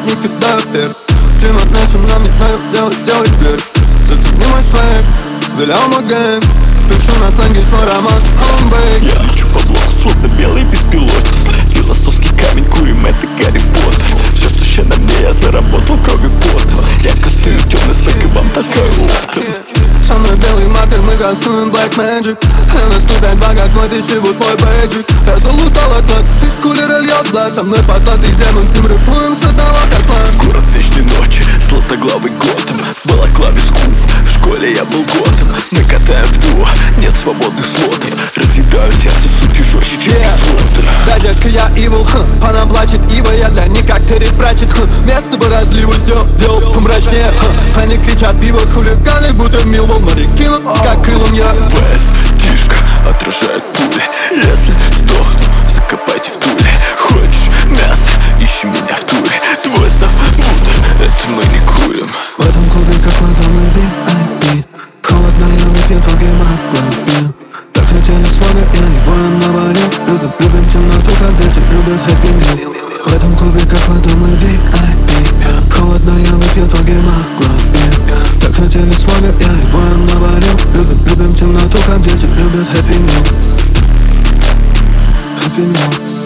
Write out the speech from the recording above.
не кидаю вверх. Тем относим, нам не надо делать вверх. Зацени мой свек, вилял мой гэнг. Пишу на сленге свой роман, Homebake. Я лечу по блоку, словно белый беспилотник. Философский камень, курим, это Гарри Поттер. Все, что ще на мне, я заработал кровью пота. Я кастую темный свек и вам толкаю локтем. Со мной белый маг, и мы кастуем Black Magic. Наступят два, как мой вот мой бейджик. Я залутал оклад, из кулера льет блэк. Со мной потлатый демон, с ним рэпуем с одного котла. Город вечной ночи, златоглавый Готэм. В балаклаве скуф, в школе я был готом. Мы катаем в дуо, нет свободных слотов. Разъедаю сердце, суки, жестче, чем слотер. Да, детка, я evil, она плачет, ива. Я для них как Терри Пратчетт, место по разливу сделал помрачнее. Фэны кричат пиво, хулиганы, будто Милвол. Моряки, как Илон, я ВС, тишка, отражает пули. Если сдохну, закопайте в туле. Хочешь мясо, ищи меня в туре. Твой став Будда, это мы не курим. в этом клубе какой-то мы VIP. Холодно, я выпью твой гемоглобин. Так хотели свога, я его им навалил. Любим темноту, как дети любят Happy Meal. В этом клубе какой-то мы VIP. Холодно, я выпью твой гемоглобин. Так хотели свога, я его им навалил. Любим темноту, как дети любят Happy Meal. Happy Meal.